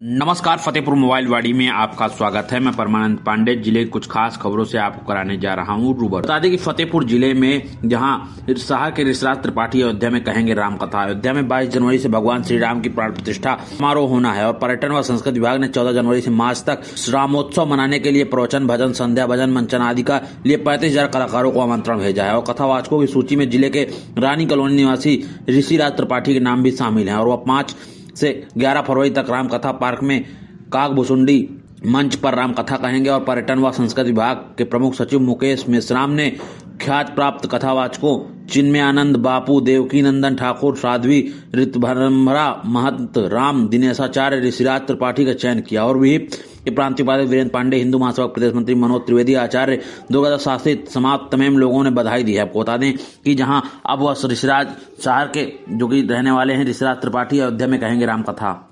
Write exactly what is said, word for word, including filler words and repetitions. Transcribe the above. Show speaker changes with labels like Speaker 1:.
Speaker 1: नमस्कार, फतेहपुर मोबाइल वाड़ी में आपका स्वागत है। मैं परमानंद पांडे जिले की कुछ खास खबरों से आपको कराने जा रहा हूं रूबरू। बता दें कि फतेहपुर जिले में जहां शाह के ऋषिराज त्रिपाठी अयोध्या में कहेंगे राम कथा। अयोध्या में बाईस जनवरी से भगवान श्री राम की प्राण प्रतिष्ठा समारोह होना है और पर्यटन व संस्कृति विभाग ने चौदह जनवरी से मार्च तक रामोत्सव मनाने के लिए प्रवचन, भजन, संध्या, भजन मंचन आदि का लिए पैंतीस हजार कलाकारों को आमंत्रण भेजा है और कथावाचकों की सूची में जिले के रानी कॉलोनी निवासी ऋषिराज त्रिपाठी के नाम भी शामिल है और वह पांच से ग्यारह फरवरी तक राम कथा पार्क में काकभुसुंडी मंच पर राम कथा कहेंगे और पर्यटन व संस्कृति विभाग के प्रमुख सचिव मुकेश मेश्राम ने ख्याति प्राप्त कथावाचकों चिन्मयानंद बापू, देवकी नंदन ठाकुर, साध्वी ऋतुभरा महंत, राम दिनेशाचार्य, ऋषिराज त्रिपाठी का चयन किया और भी प्रांतीय उपाध्यक्ष वीरेंद्र पांडे, हिंदू महासभा प्रदेश मंत्री मनोज त्रिवेदी, आचार्य दुर्गादास शास्त्री समाप्त तमाम लोगों ने बधाई दी है। आपको बता दें कि जहां अब वह ऋषिराज शहर के जो कि रहने वाले हैं ऋषिराज त्रिपाठी अयोध्या में कहेंगे राम कथा।